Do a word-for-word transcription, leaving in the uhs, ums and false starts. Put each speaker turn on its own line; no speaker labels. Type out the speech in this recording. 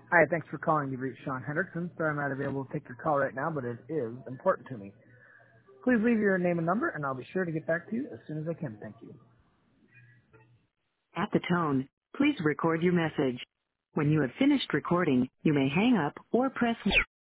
Hi, thanks for calling. You've reached Sean Hendrickson. Sorry I'm not available to take your call right now, but it is important to me. Please leave your name and number, and I'll be sure to get back to you as soon as I can. Thank you.
At the tone, please record your message. When you have finished recording, you may hang up or press